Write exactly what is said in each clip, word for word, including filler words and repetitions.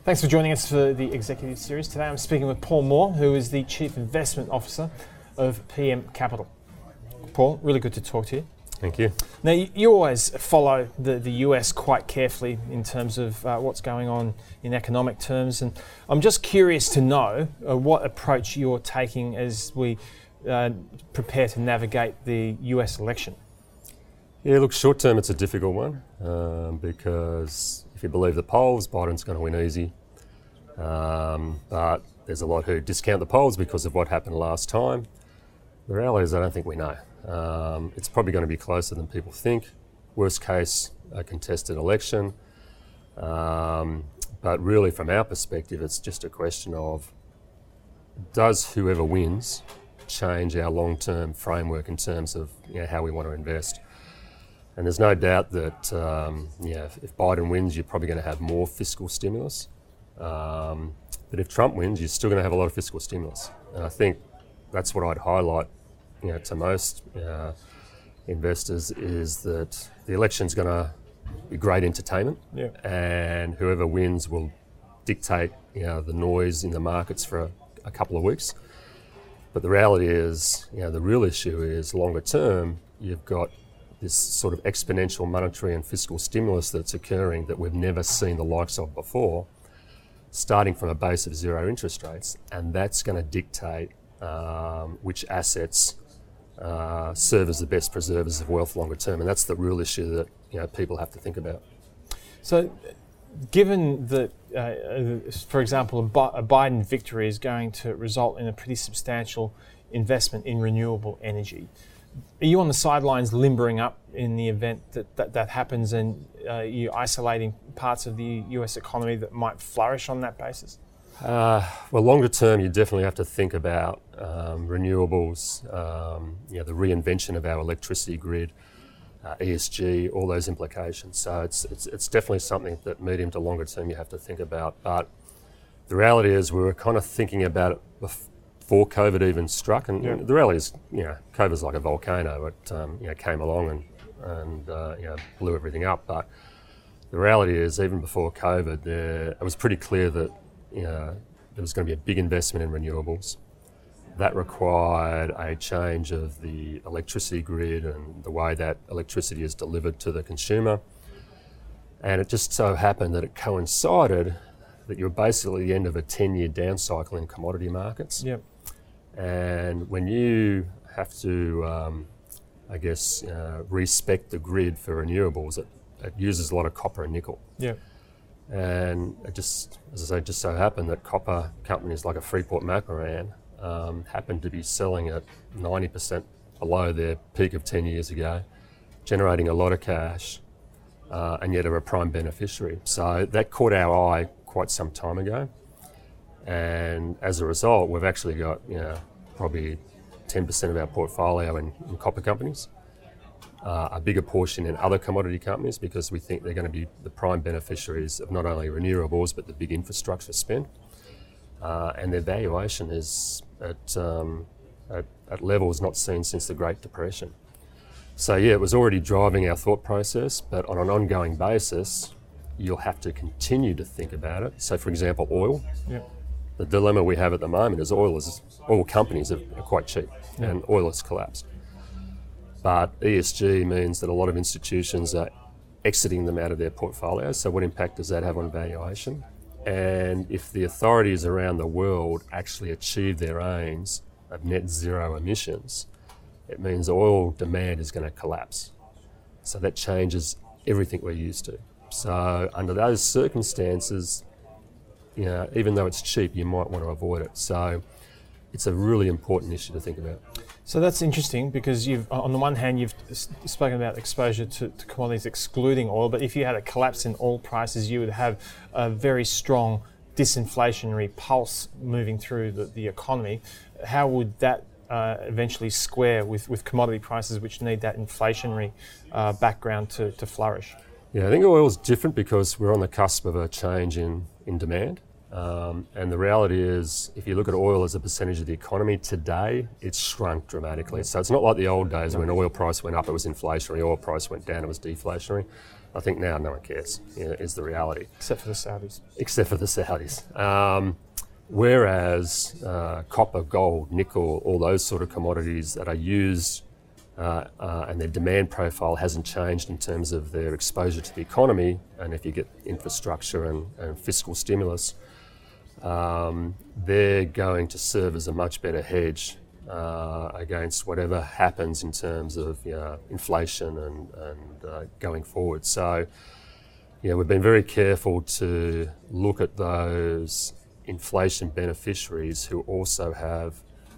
Thanks for joining us for the Executive Series. Today I'm speaking with Paul Moore, who is the Chief Investment Officer of P M Capital. Paul, really good to talk to you. Thank you. Now, you, you always follow the, the U S quite carefully in terms of uh, what's going on in economic terms, and I'm just curious to know uh, what approach you're taking as we uh, prepare to navigate the U S election. Yeah, look, short term it's a difficult one um, because if you believe the polls, Biden's going to win easy. Um, but there's a lot who discount the polls because of what happened last time. The reality is I don't think we know. Um, it's probably going to be closer than people think. Worst case, a contested election. Um, but really from our perspective, it's just a question of does whoever wins change our long-term framework in terms of you know, how we want to invest. And there's no doubt that um, yeah, if, if Biden wins, you're probably going to have more fiscal stimulus. Um, but if Trump wins, you're still going to have a lot of fiscal stimulus. And I think that's what I'd highlight you know, to most uh, investors is that the election's going to be great entertainment, yeah. and whoever wins will dictate you know, the noise in the markets for a, a couple of weeks. But the reality is, you know, the real issue is longer term, you've got this sort of exponential monetary and fiscal stimulus that's occurring that we've never seen the likes of before, starting from a base of zero interest rates, and that's going to dictate um, which assets uh, serve as the best preservers of wealth longer term, and that's the real issue that you know people have to think about. So, given that, uh, for example, a, Bi- a Biden victory is going to result in a pretty substantial investment in renewable energy, are you on the sidelines limbering up in the event that that, that happens, and uh, you isolating parts of the U S economy that might flourish on that basis? Uh, well, longer term, you definitely have to think about um, renewables, um, you know, the reinvention of our electricity grid, uh, E S G, all those implications. So it's, it's it's definitely something that medium to longer term you have to think about. But the reality is we were kind of thinking about it before. Before COVID even struck, and yeah. the reality is, you know, COVID's like a volcano. It, um, you know, came along and and uh, you know blew everything up. But the reality is, even before COVID, there, it was pretty clear that you know there was going to be a big investment in renewables. That required a change of the electricity grid and the way that electricity is delivered to the consumer. And it just so happened that it coincided that you're basically at the end of a ten-year down cycle in commodity markets. Yep. And when you have to, um, I guess, uh, respec the grid for renewables, it, it uses a lot of copper and nickel. Yeah. And it just, as I say, just so happened that copper companies like a Freeport-McMoRan um, happened to be selling at ninety percent below their peak of ten years ago, generating a lot of cash, uh, and yet are a prime beneficiary. So that caught our eye quite some time ago. And as a result, we've actually got, you know, probably ten percent of our portfolio in, in copper companies, uh, a bigger portion in other commodity companies because we think they're going to be the prime beneficiaries of not only renewables but the big infrastructure spend. Uh, and their valuation is at, um, at, at levels not seen since the Great Depression. So yeah, it was already driving our thought process, but on an ongoing basis, you'll have to continue to think about it. So for example, oil. Yep. The dilemma we have at the moment is oil is oil companies are, are quite cheap, yeah. and oil has collapsed. But E S G means that a lot of institutions are exiting them out of their portfolios. So what impact does that have on valuation? And if the authorities around the world actually achieve their aims of net zero emissions, it means oil demand is going to collapse. So that changes everything we're used to. So under those circumstances, you know, even though it's cheap, you might want to avoid it. So it's a really important issue to think about. So that's interesting because you've, on the one hand, you've spoken about exposure to, to commodities excluding oil, but if you had a collapse in oil prices, you would have a very strong disinflationary pulse moving through the, the economy. How would that uh, eventually square with, with commodity prices which need that inflationary uh, background to, to flourish? Yeah, I think oil is different because we're on the cusp of a change in, in demand. Um, and the reality is, if you look at oil as a percentage of the economy today, it's shrunk dramatically. So it's not like the old days when oil price went up, it was inflationary, oil price went down, it was deflationary. I think now no one cares, you know, is the reality. Except for the Saudis. Except for the Saudis. Um, whereas uh, copper, gold, nickel, all those sort of commodities that are used uh, uh, and their demand profile hasn't changed in terms of their exposure to the economy, and if you get infrastructure and, and fiscal stimulus, um, they're going to serve as a much better hedge uh, against whatever happens in terms of you know, inflation and, and uh, going forward. So, yeah, we've been very careful to look at those inflation beneficiaries who also have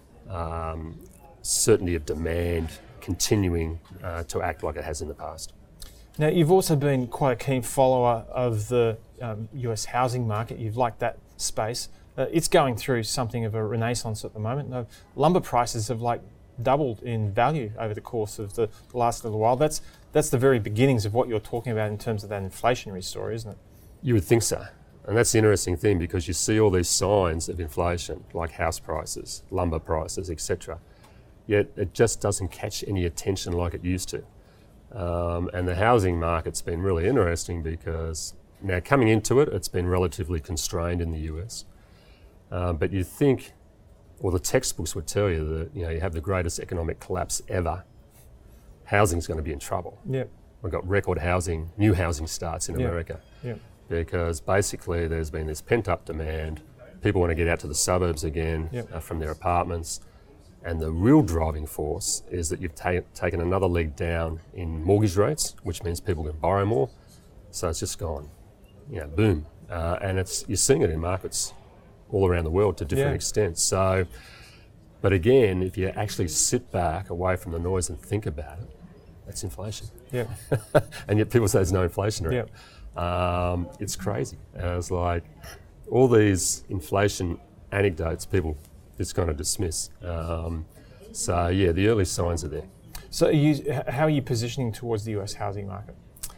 um, certainty of demand continuing uh, to act like it has in the past. Now, you've also been quite a keen follower of the um, U S housing market. You've liked that space. Uh, it's going through something of a renaissance at the moment. Uh, lumber prices have like doubled in value over the course of the last little while. That's that's the very beginnings of what you're talking about in terms of that inflationary story, isn't it? You would think so. And that's the interesting thing, because you see all these signs of inflation, like house prices, lumber prices, et cetera. Yet it just doesn't catch any attention like it used to. Um, and the housing market's been really interesting because now coming into it, it's been relatively constrained in the U S. Uh, but you think, well, the textbooks would tell you that you know you have the greatest economic collapse ever. Housing's going to be in trouble. Yep. We've got record housing, new housing starts in Yep. America. Yep. Because basically there's been this pent-up demand. People want to get out to the suburbs again Yep. uh, from their apartments. And the real driving force is that you've ta- taken another leg down in mortgage rates, which means people can borrow more. So it's just gone, you know, boom. Uh, and it's you're seeing it in markets all around the world to different Yeah. extents. So, but again, if you actually sit back away from the noise and think about it, that's inflation. Yeah. And yet people say there's no inflation around. Um, it's crazy. And it's like all these inflation anecdotes people just kind of dismiss. Um, so yeah, the early signs are there. So, are you, h- how are you positioning towards the U S housing market?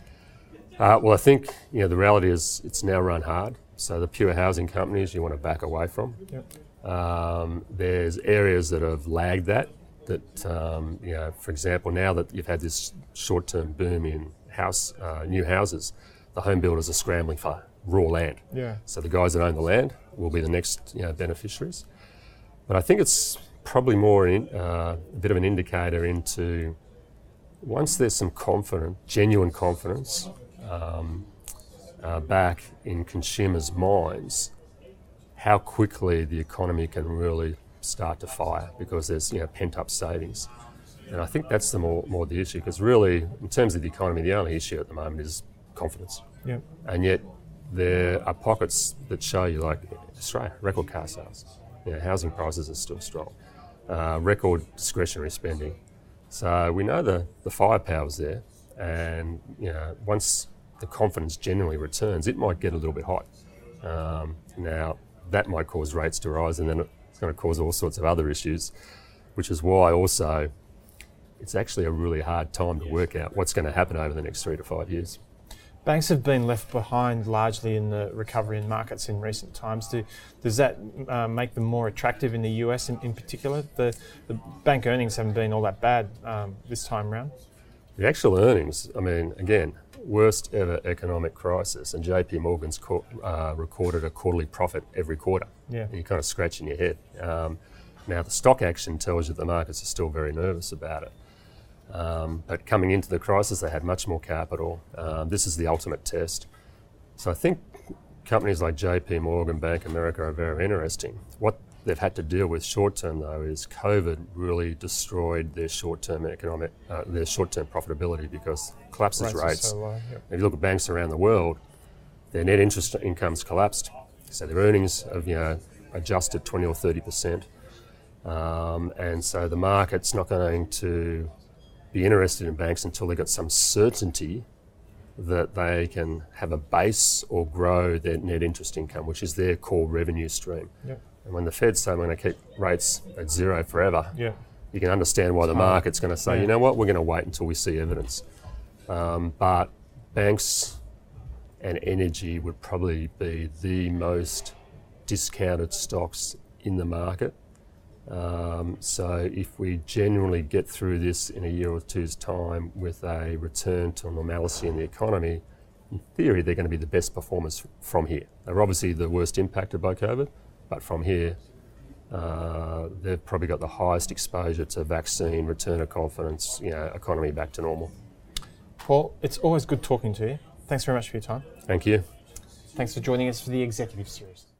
Uh, well, I think you know the reality is it's now run hard. So the pure housing companies you want to back away from. Yep. Um, there's areas that have lagged that. That um, you know, for example, now that you've had this short-term boom in house uh, new houses, the home builders are scrambling for raw land. Yeah. So the guys that own the land will be the next you know, beneficiaries. But I think it's probably more in, uh, a bit of an indicator into once there's some confidence, genuine confidence um, uh, back in consumers' minds, how quickly the economy can really start to fire because there's you know pent-up savings. And I think that's the more, more the issue, because really, in terms of the economy, the only issue at the moment is confidence. Yep. And yet there are pockets that show you, like Australia, record car sales. You know, housing prices are still strong. Uh, record discretionary spending. So we know the, the firepower's there, and you know, once the confidence generally returns, it might get a little bit hot. Um, now, that might cause rates to rise, and then it's going to cause all sorts of other issues, which is why also it's actually a really hard time to work out what's going to happen over the next three to five years. Banks have been left behind largely in the recovery in markets in recent times. Do, does that uh, make them more attractive in the U S in, in particular? The, the bank earnings haven't been all that bad um, this time round. The actual earnings, I mean, again, worst ever economic crisis, and J P Morgan's co- uh, recorded a quarterly profit every quarter. Yeah. And you're kind of scratching your head. Um, now, the stock action tells you the markets are still very nervous about it. Um, but coming into the crisis, they had much more capital. Um, this is the ultimate test. So I think companies like J P Morgan, Bank of America are very interesting. What they've had to deal with short term, though, is COVID really destroyed their short-term economic, uh, their short-term profitability because collapses Rates are rates. so low, yep. If you look at banks around the world, their net interest income's collapsed. So their earnings have you know adjusted twenty or thirty percent, um, and so the market's not going to be interested in banks until they've got some certainty that they can have a base or grow their net interest income, which is their core revenue stream. Yep. And when the Fed's saying we're going to keep rates at zero forever, Yeah. you can understand why the market's going to say, Yeah. you know what, we're going to wait until we see evidence. Um, but banks and energy would probably be the most discounted stocks in the market. Um, so if we genuinely get through this in a year or two's time with a return to normalcy in the economy, in theory, they're going to be the best performers from here. They're obviously the worst impacted by COVID, but from here, uh, they've probably got the highest exposure to vaccine, return of confidence, you know, economy back to normal. Paul, it's always good talking to you. Thanks very much for your time. Thank you. Thanks for joining us for the Executive Series.